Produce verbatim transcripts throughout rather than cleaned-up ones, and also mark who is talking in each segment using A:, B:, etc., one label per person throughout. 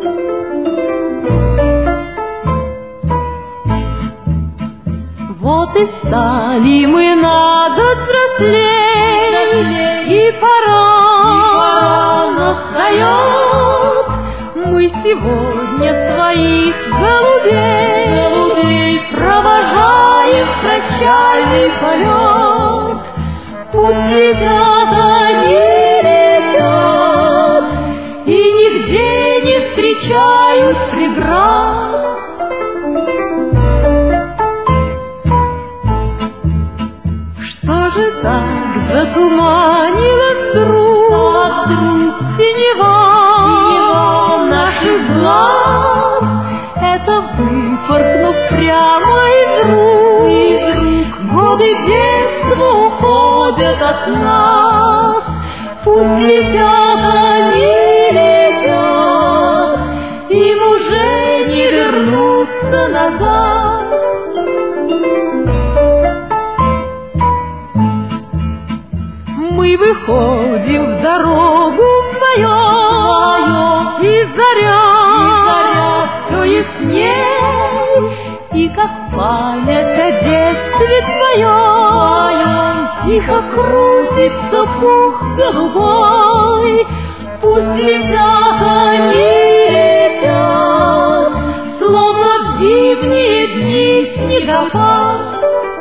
A: Вот и стали мы надо взрослеть, и пора настает. Мы сегодня своих голубей, голубей провожаем в прощальный полет. Пусть летят они, летят, и нигде не встречают преград. Что же так затуманилась вдруг, вдруг синева, синева наших глаз? Это выпорхнув прямо из рук, из рук годы детства уходят от нас. Пусть летят они, летят, им уже не вернуться назад. Мы выходим в дорогу вдвоем, и заря, и заря все ясней, и как память о детстве твоем тихо крутится пух голубой. Пусть летят они, летят, словно в зимние дни снегопад.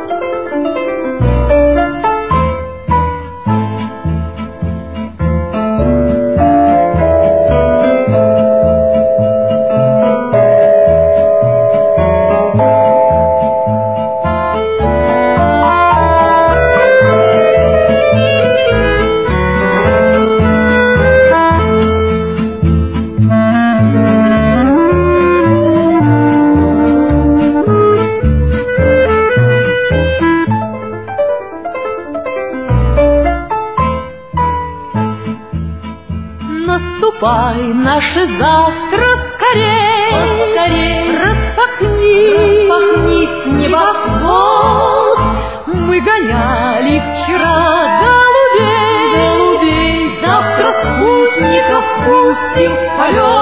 A: Наступай, наше завтра скорей, скорей, распахни, распахнись небосвод. Мы гоняли вчера голубей, голубей, завтра спутников пустим в полет.